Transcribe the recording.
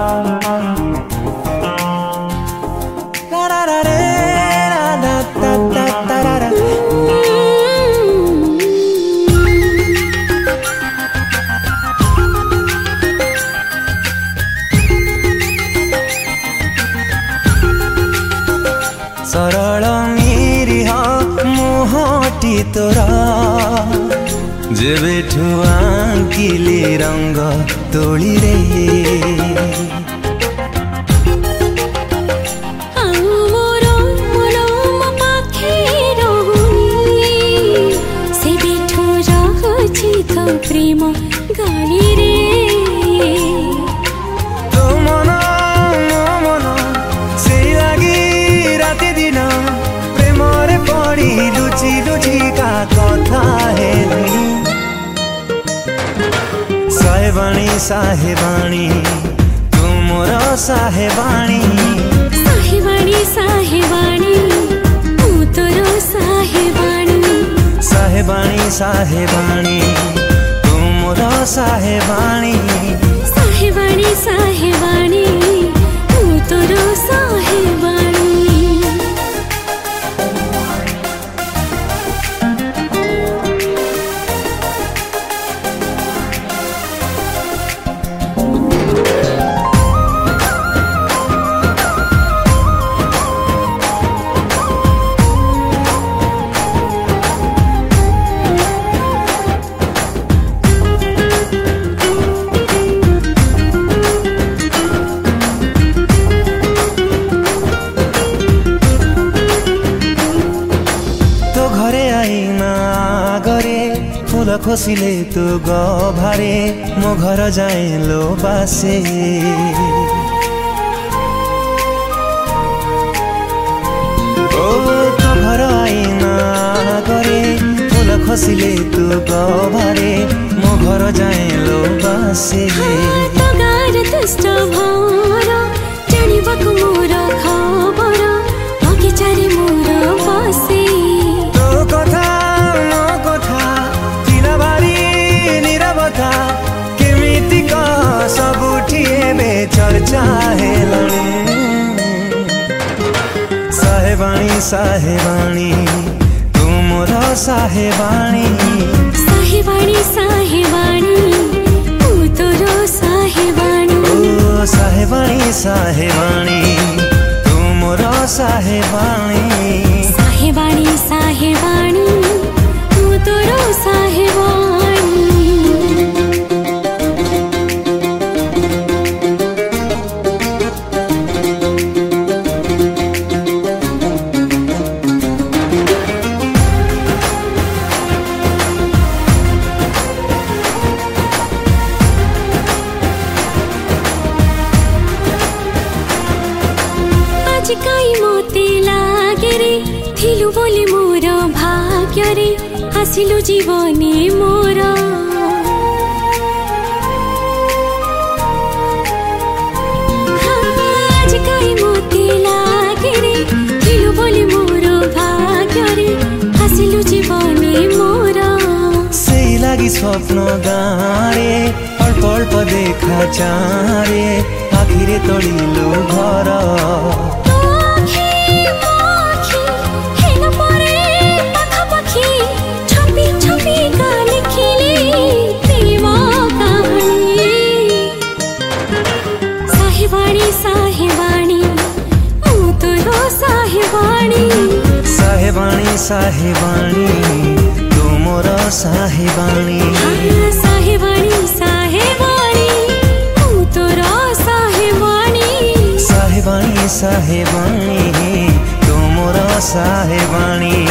सरल निरीह मुहटी तोरा जेबेठु आंकिले रंग तोली रे प्रेम गाली रे तो मन मन से लगी राति दिन प्रेम रे पड़ी लुचि लुचि का कथा है साहेबाणी साहेबाणी तुमर साहेबाणी साहेबाणी साहेबाणी तू तोर साहेबाणी साहेबाणी साहेबाणी तुमर साहेबाणी साहेबाणी साहेबाणी तू तोर साहेबाणी फूल खोसिले तू गभारे मो घर जाए लो बासे ओ तो घर आईना करे फूल खोसिले तू गभारे मो घर जाए लो बासे तो गार दुष्ट भर जानिबक मोर खबर बगीचारे मोर बसे तो कथा मो कथा केमितिक सबुठी एबे चर्चा हेलाणी साहेबाणी साहेबाणी तुमर साहेबाणी साहेबाणी साहेबाणी तू तोर साहेबाणी ओ साहेबाणी साहेबाणी तुमर साहेबाणी साहेबाणी साहेबाणी तू तोर साहेबाणी काई मोते लागे रे थिलु बोली मोर भाग्य रे आसिलु जीवने मोर आज काई मोते लागे रे थिलु बोली मोर भाग्य रे आसिलु जीवने मोर सेई लागी स्वप्न गारे अल्प अल्प देखा चारे आखिरे तोड़िलु घर साहेबाणी साहेबाणी तुमर साहेबाणी साहेबाणी साहेबाणी तू तोर साहेबाणी साहेबाणी साहेबाणी तुमर साहेबाणी